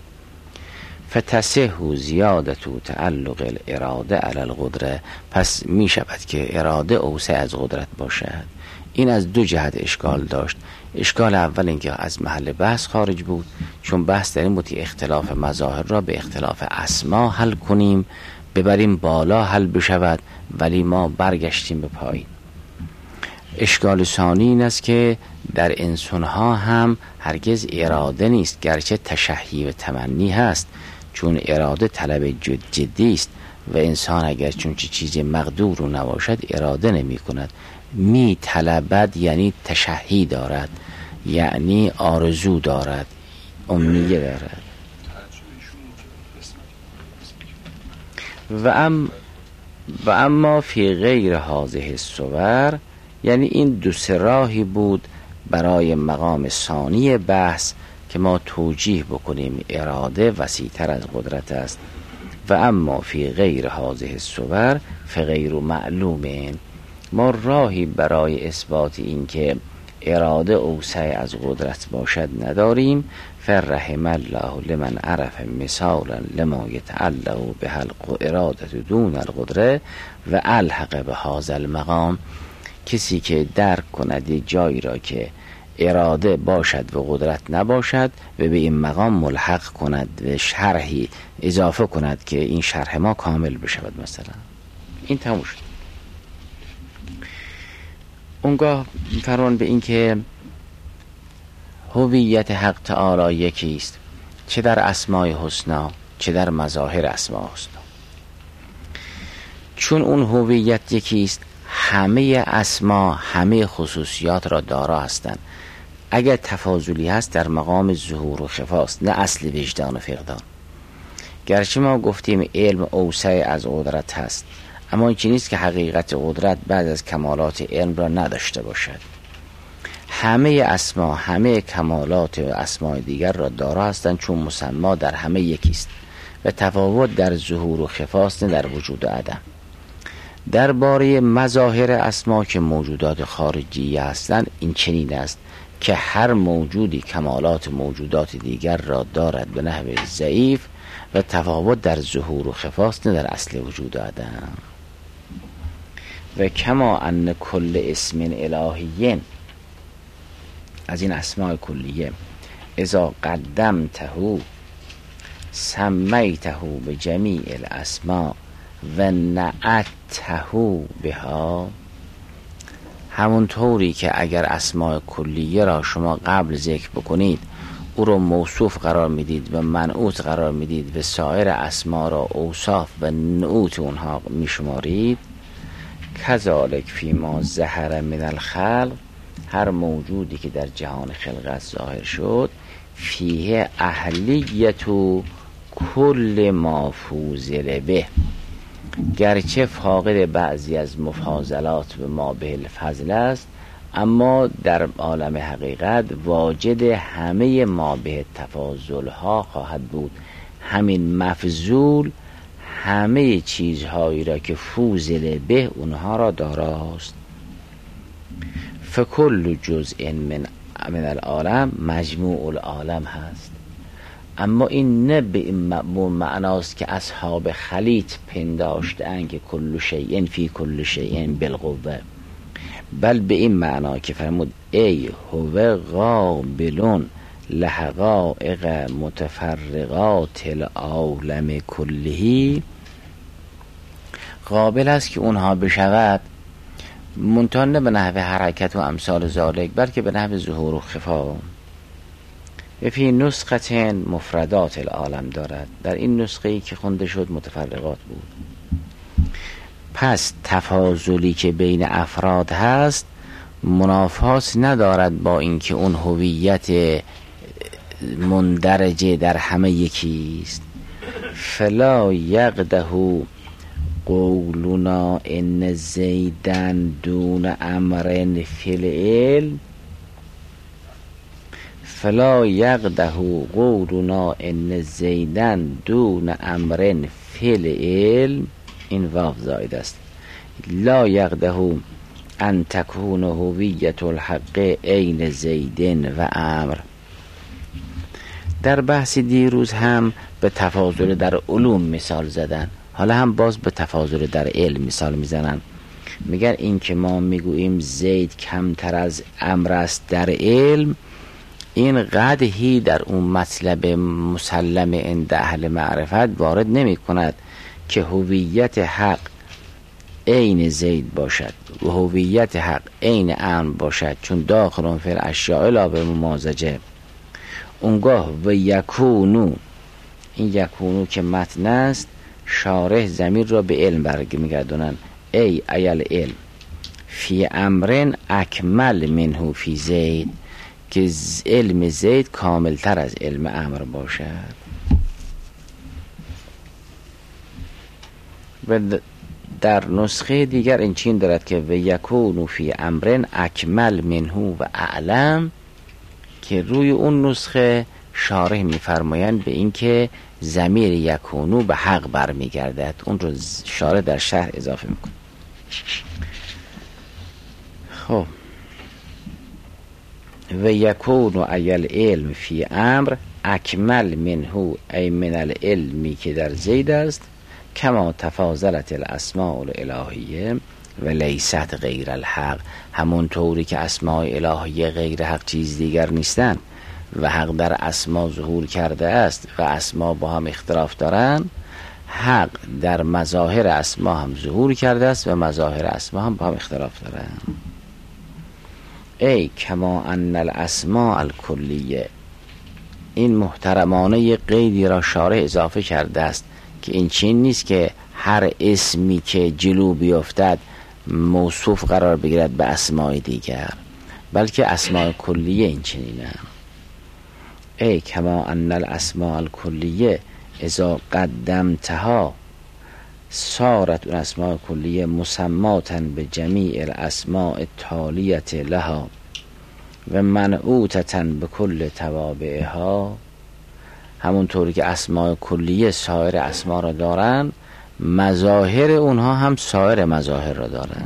فتصح زیادت تعلق الاراده علی القدره. پس می شود که اراده اوسع از قدرت باشد. این از دو جهت اشکال داشت. اشکال اول اینکه از محل بحث خارج بود، چون بحث در این بود که اختلاف مظاهر را به اختلاف اسما حل کنیم، ببریم بالا حل بشود، ولی ما برگشتیم به پایین. اشکال ثانی این است که در انسانها هم هرگز اراده نیست، گرچه تشهی و تمنی هست، چون اراده طلب جدی است و انسان اگر چون چیز مقدور رو نباشد اراده نمی کند. می طلبد یعنی تشهی دارد، یعنی آرزو دارد، امنیه دارد. و اما فی غیر هذه الصور، یعنی این دو سه راهی بود برای مقام ثانی بحث که ما توجیه بکنیم اراده وسیع‌تر از قدرت است. و اما فی غیر هذه الصور فغیر معلوم، ما راهی برای اثبات این که اراده اوسع از قدرت باشد نداریم. فرحم الله لمن عرف مثالا لما یتعلق به اراده دون القدره و الحق به هذا المقام. کسی که درک کند جایی را که اراده باشد و قدرت نباشد و به این مقام ملحق کند و شرحی اضافه کند که این شرح ما کامل بشود، مثلا این تموم شد. اونگاه فرمان به این که هویت حق تعالی یکی است، چه در اسماء حسنا چه در مظاهر اسماء حسنا. چون اون هویت یکی است، همه اسما همه خصوصیات را دارا هستند. اگر تفاضلی هست در مقام ظهور و خفاست، نه اصل وجدان و فقدان. گرچه ما گفتیم علم اوسع از قدرت هست، اما این نیست که حقیقت قدرت بعد از کمالات علم را نداشته باشد. همه اسما همه کمالات و اسماء دیگر را دارا هستند، چون مسما در همه یکیست و تفاوت در ظهور و خفاست، نه در وجود و عدم. درباره مظاهر اسما که موجودات خارجی هستند، این چنین است که هر موجودی کمالات موجودات دیگر را دارد به نحو ضعیف و تفاوت در ظهور و خفاست، نه در اصل وجود و عدم. و کما ان کل اسم الهی، از این اسماء کلیه، اذا قدمته سمیته به جمیع الاسماء و نعته بها، همون طوری که اگر اسماء کلیه را شما قبل ذکر بکنید او را موصوف قرار میدید و منعوت قرار میدید و سایر اسما را اوصاف و نعوت اونها میشمارید، کذالک فی ما ظهر من الخلق، هر موجودی که در جهان خلقت ظاهر شد، فیه اهلیت کل ما فوزل به، گرچه فاقد بعضی از مفاضلات به ما به الفضل است، اما در عالم حقیقت واجد همه ما به تفاضل ها خواهد بود. همین مفضول همه چیزهایی را که فوزل به اونها را داراست. فکل جزء من العالم مجموع العالم هست. اما این نه به این معناست که اصحاب خلیط پنداشتند که کل شیء فی کل شیء بالقوه، بل به این معنا که فرمود ای هو قابلون لحقائق متفرقات العالم کلهی، قابل است که اونها بشود، منتها نه به نحو حرکت و امثال ذالک، بلکه به نحو ظهور و خفا. و فی نسخه مفردات العالم دارد، در این نسخه‌ای که خونده شد متفرقات بود. پس تفاضلی که بین افراد هست منافات ندارد با اینکه اون هویت مندرجه در همه یکیست. فلا یقده قولنا ان زیدن دون امر فی العلم، فلا یقده قولنا ان زیدن دون امر فی العلم، این واو زائد است. لا یقده ان تکون هویت الحق عین زیدن و امر. در بحث دیروز هم به تفاضل در علوم مثال زدن، حالا هم باز به تفاضل در علم مثال میزنن. میگن این که ما میگوییم زید کمتر از امر است در علم، این قدحی در اون مطلب مسلم عند اهل معرفت وارد نمی کند که هویت حق عین زید باشد و هویت حق عین امر باشد، چون داخل فی الاشیاء لا به ممازجه. اونگاه و یکونو، این یکونو که متن است شارح ضمیر را به علم برمیگردونن، ای ایل علم فی امرن اکمل منه فی زید، که علم زید کاملتر از علم امر باشد. و در نسخه دیگر این چین دارد که و یکونو فی امرن اکمل منه و اعلم، که روی اون نسخه شارح میفرمایند به این که ضمیر یکونو به حق برمیگردد، اون رو شارح در شرح اضافه میکنه. خب و یکونو ایل علم فی امر اکمل منه ای من العلمی که در زید است، کما تفاضلت الاسماء الالهیه و لیست غیر الحق، همون طوری که اسماء الهیه غیر حق چیز دیگر نیستن و حق در اسما ظهور کرده است و اسما با هم اختلاف دارن، حق در مظاهر اسما هم ظهور کرده است و مظاهر اسما هم با هم اختلاف دارن. ای کما ان الاسماء الکلیه، این محترمانه قیدی را شارح اضافه کرده است که این چین نیست که هر اسمی که جلو بیفتد موصوف قرار بگیرد به اسماء دیگر، بلکه اسماء کلیه این چنینه. ای کما ان الاسماء الکلیه اذا قدمتها صارت اون اسماء کلیه مسماتا به جمیع الاسماء التالیه لها و منعوتتا به کل توابعها، همونطوری که اسماء کلیه سایر اسما را دارن، مظاهر اونها هم سایر مظاهر را دارن.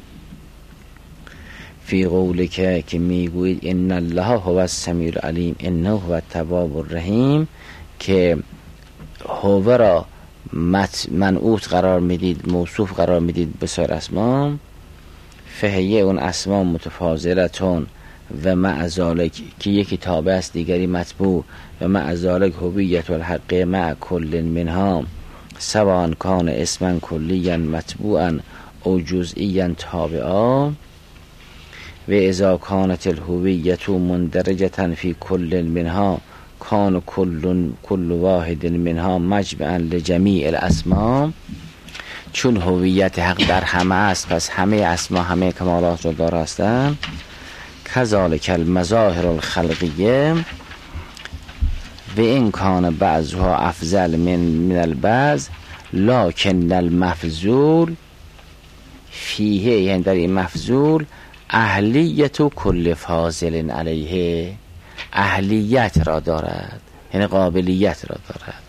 فی قولی که میگوید ان الله هو السمیع العلیم انه هو التواب الرحیم، که هو را منعوت قرار میدید، موصوف قرار میدید به سایر اسما، فهیه اون اسما متفاضلتون و مع ذالک، که یکی تابع است دیگری متبوع، و مع ذالک هویت الحق مع کل منها سواء کان اسما کلیا متبوعا او جزئیا تابعا، و اذا کانت الهویت مندرجه فی کل منها کان کل واحد منها مجمعا لجمیع الاسماء، چون هویت حق در همه است پس همه اسما همه کمالات را دار هستند. کذالک المظاهر الخلقیه و این کان بعضها افضل من البعض لکن المفضول فیه، یعنی در این مفضول اهلیت و کل فاضل علیه، اهلیت را دارد، یعنی قابلیت را دارد،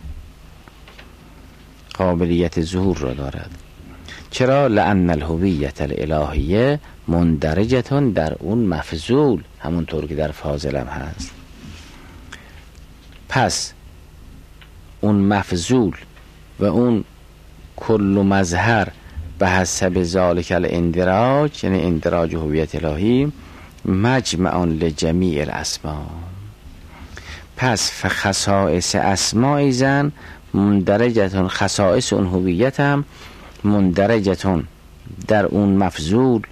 قابلیت ظهور را دارد. چرا؟ لأن الهویت الالهیه مندرجتون در اون مفضول، همونطور که در فاضل هم هست. پس اون مفضول و اون کل مظهر به حسب ذالک الاندراج، یعنی اندراج هویت الهی، مجمع لجمیع الاسماء. پس فخصائص اسماء زن مندرجتون، خصائص اون هویت هم مندرجتون در اون مفضول،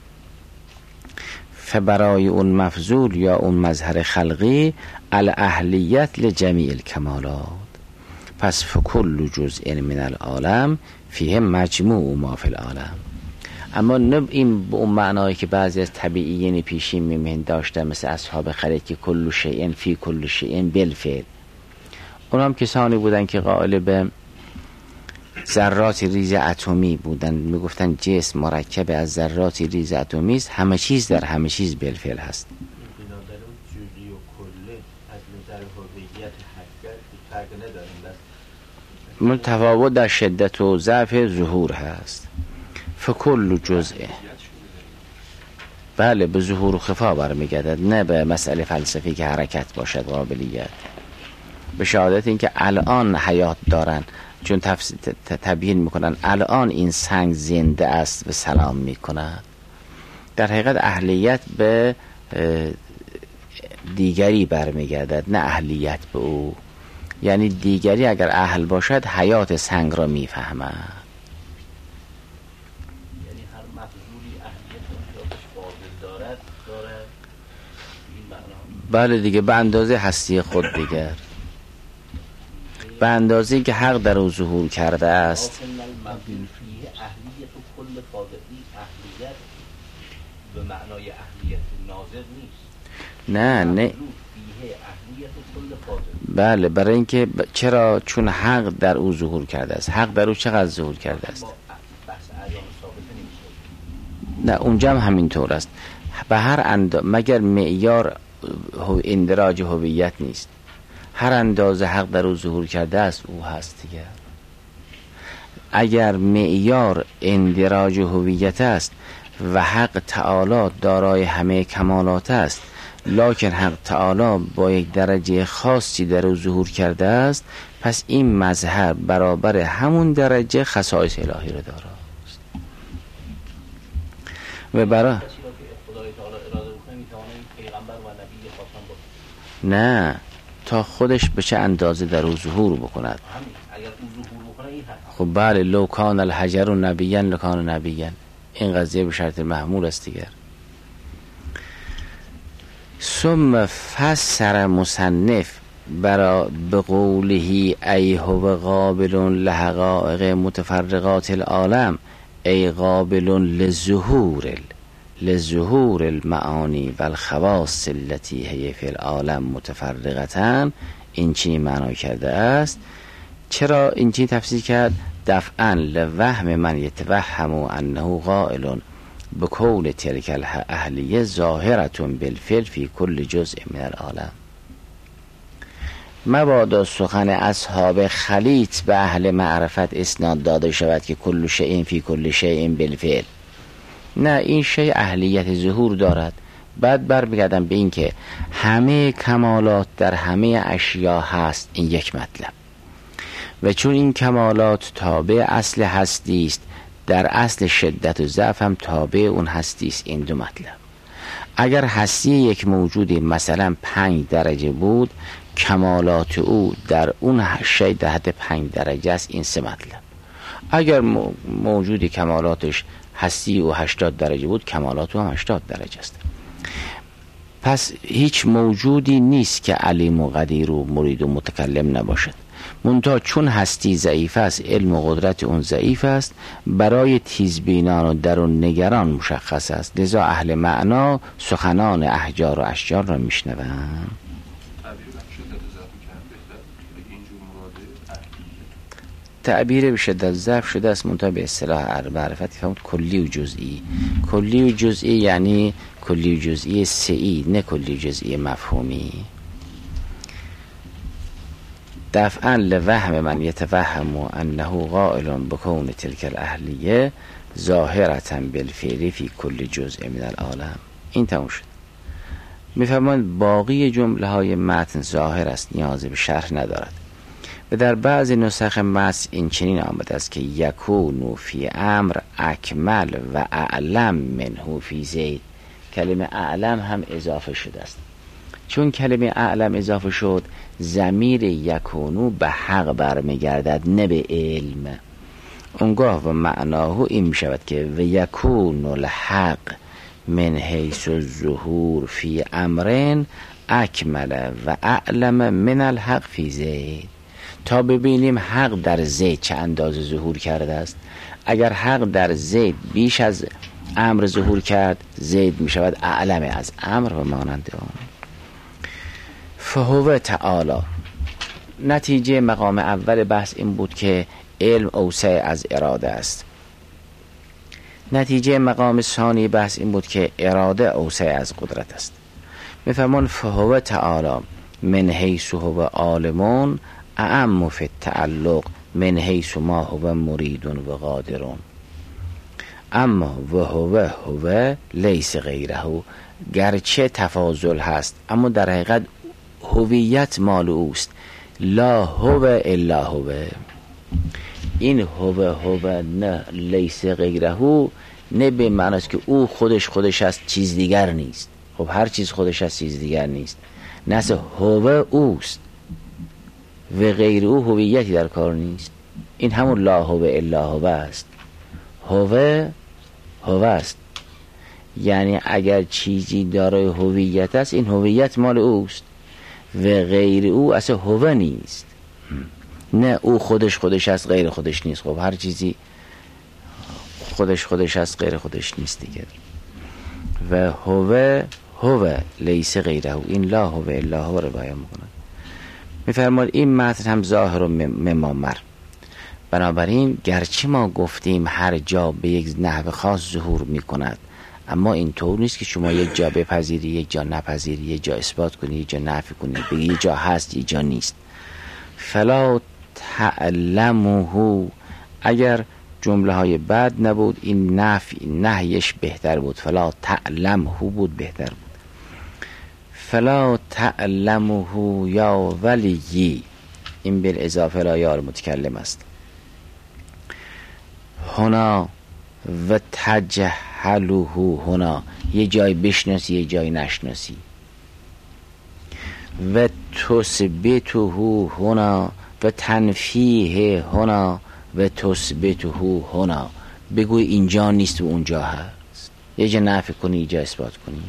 فبرای اون مفضول یا اون مظهر خلقی الاهلیت لجمیع الکمالات. پس فکل جزء من العالم فیه مجموع ما فی العالم. اما نه این به اون معنایی که بعضی از طبیعیین پیشین میمهن داشتن مثل اصحاب خرید که کل شیء فی کل شیء بالفعل. اون هم کسانی بودن که قائل به ذرات ریز اتمی بودن، میگفتن جسم مرکب از ذرات ریز اتمی است، همه چیز در همه چیز بالفعل هست. جزئی و کلی از نظر هویت فرق ندارن، متفاوت در شدت و ضعف ظهور هست. فکل جزء، بله به ظهور و خفا برمیگردد، نه به مسئله فلسفی که حرکت باشد قابلیت. به شهادت این که الان حیات دارن، چون تبیین میکنن الان این سنگ زنده است و سلام میکند. در حقیقت اهلیت به دیگری برمیگردد، نه اهلیت به او. یعنی دیگری اگر اهل باشد حیات سنگ را میفهمد. یعنی هر مفضولی اهلیت اونجاش فاضل داره این معنا. بله دیگه، به اندازه هستی خود دیگر، به اندازه که حق در او ظهور کرده است. اهلیت و کل فاضلی اهلیت به معنای اهلیت ناظر نیست. نه بله، برای اینکه چرا؟ چون حق در او ظهور کرده است. حق در او چقدر ظهور کرده است؟ نه اونجا هم همینطور است. به هر مگر معیار اندراج هویت نیست، هر اندازه حق در او ظهور کرده است او هست دیگه. اگر معیار اندراج هویت است و حق تعالی دارای همه کمالات است، لکن حق تعالی با یک درجه خاصی در او ظهور کرده است، پس این مظهر برابر همون درجه خصائص الهی را دارد. و برای نه تا خودش به چه اندازه در او ظهور بکند. خب بله، لو کان الحجر نبیا لکان نبیا، این قضیه به شرط محمول است دیگر. ثم فسر مصنف برا بقوله ای هو قابل لحقائق متفرقات العالم، ای قابل لظهور المعانی و الخواص التي هي فی العالم متفرقتن. این چی معنا کرده است؟ چرا این چی تفسیر کرد؟ دفعا لوهم من یتوهم انه قائل بکول تلک الاهلیه ظاهرتون بالفعل فی کل جزء من العالم. مبادا سخن اصحاب خلیط به اهل معرفت اسناد داده شود که کل شیء فی کل شیء بالفعل. نه، این شیء اهلیت ظهور دارد. بعد برمیگردم به این که همه کمالات در همه اشیا هست، این یک مطلب. و چون این کمالات تابع اصل هستی است، در اصل شدت و ضعف هم تابع اون هستی است، این دو مطلب. اگر هستی یک موجودی مثلا 5 درجه بود، کمالات او در اون شیء در حد 5 درجه است، این 3 مطلب. اگر موجودی کمالاتش هستی او 80 درجه بود، کمالات او هم 80 درجه است. پس هیچ موجودی نیست که علیم و قدیر و مرید و متکلم نباشد. منتها چون هستی ضعیف است، علم و قدرت اون ضعیف است، برای تیزبینان و درون نگران مشخص است. لذا اهل معنا سخنان احجار و اشجار را میشنوند. تعبیر به شدت ضعف شده است، منتها به اصطلاح معرفت فهمت کلی و جزئی. کلی و جزئی یعنی کلی و جزئی سعی، نه کلی و جزئی مفهومی. دفعا لوهم من یتوهم انه قائل بکون تلک الاهلیه ظاهرة بالفعل فی کل جزء من العالم. این تموم شد. می‌فرمایند باقی جمله های متن ظاهر است، نیاز به شرح ندارد. و در بعض نسخ متن این چنین آمده است که یکون فی امر اکمل و اعلم منه فی زید. کلمه اعلم هم اضافه شده است. چون کلمه اعلم اضافه شد، ضمیر یکونو به حق برمیگردد نه به علم. اونگاه و معناه این می شود که و یکون الحق من حیث الظهور فی امرین اکمل و اعلم من الحق فی زید. تا ببینیم حق در زید چه اندازه ظهور کرده است. اگر حق در زید بیش از امر ظهور کرد، زید می شود اعلم از امر و مانند آن. فهو تعالی. نتیجه مقام اول بحث این بود که علم اوسع از اراده است. نتیجه مقام ثانی بحث این بود که اراده اوسع از قدرت است. میفرمان فهو تعالی من حیث هو عالمون اعم فی التعلق من حیث ما هو مرید و قادرون. اما و هو لیس غیره. گرچه تفاضل هست اما در حقیقت هویت مال اوست. لا هو الا هو. این هو نه لیس غیره نه به معنی است که او خودش است، چیز دیگر نیست. خب هر چیز خودش است، چیز دیگر نیست. نه هو اوست و غیر او هویتی در کار نیست. این همون لا هو الا هو است. هو است، یعنی اگر چیزی دارای هویت است، این هویت مال اوست و غیر او اصلا هو نیست. نه او خودش است، غیر خودش نیست. خب هر چیزی خودش است، غیر خودش نیست دیگه. و هو لیس غیره. این لا هو الا هو رو بیان میکنه. میفرماد این متن هم ظاهر و ممامر. بنابراین گرچه ما گفتیم هر جا به یک نحو خاص ظهور میکند، اما این طور نیست که شما یک جا بپذیری، یک جا نپذیری، یک جا اثبات کنی، یک جا نفی کنی، بگی یک جا هست، یک جا نیست. فلا تعلمه. اگر جمله های بعد نبود، این نهیش بهتر بود. فلا تعلمه بود بهتر بود. فلا تعلمه یا ولی. این بالاضافه لا یا متکلم است. هنا و تجهله. هنا یه جای بشناسی، یه جای نشناسی. و تثبته هنا و تنفیه هنا و تثبته هنا. بگوی اینجا نیست و اونجا هست. یه جا نفی کنی، یه جا اثبات کنی.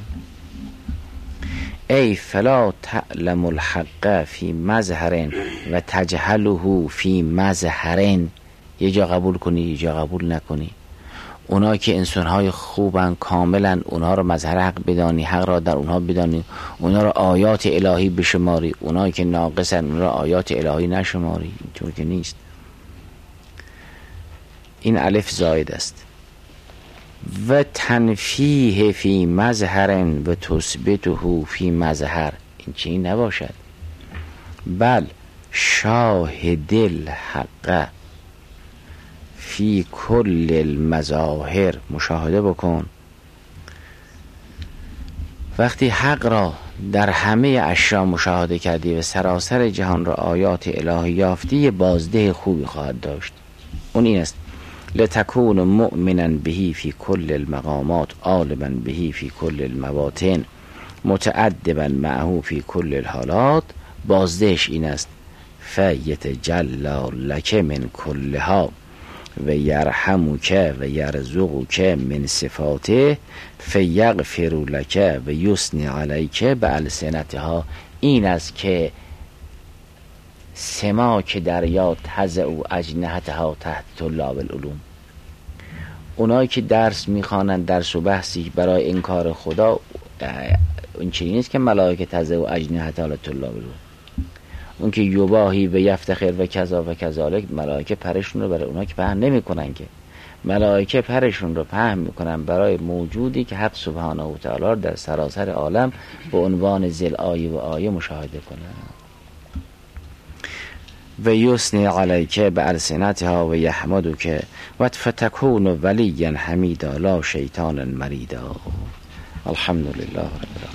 ای فلا تعلم الحق فی مظهر و تجهله فی مظهر. یه جا قبول کنی، یه جا قبول نکنی. اونا که انسانهای خوبن کاملا، اونا رو مظهر حق بدانی، حق را در اونها بدانی، اونا رو آیات الهی بشماری. اونا که ناقصن اونا رو آیات الهی نشماری. اینطور که نیست. این الف زائد است. و تنفیه فی مظهر و تثبته فی مظهر. این چی نباشد. بل شاهد الحق فی کل المظاهر. مشاهده بکن. وقتی حق را در همه اشیا مشاهده کردی و سراسر جهان را آیات الهی یافتی، بازده خوبی خواهد داشت. اون این است: لتکون مؤمنا بهی فی کل المقامات، عالما بهی فی کل المواطن، متأدبا معه فی کل الحالات. بازدهش این است: فیتجلی لک من کلها و یرحمک و یرزقک من صفاته فیغفر لک و یثنی علیک بالسنتها. این است که سماک دریا تضع اجنحتها تحت طلاب العلوم. اونایی که درس میخوانند، درس و بحثی برای انکار خدا، این چیزی نیست که ملائکه تضع اجنحتها لطلاب العلوم. اون که یباهی و یفتخر و کذا و کذالک، ملائکه پرشون رو برای اونا که پهن نمی کنن، که ملائکه پرشون رو پهن میکنن برای موجودی که حق سبحانه و تعالی در سراسر عالم به عنوان ذل آیه و آیه مشاهده کنن. و یثنی علیک بالسنتها و یحمدک و فتکون ولیا حمیدا لا شیطانا مریدا. الحمدلله رب العالمین.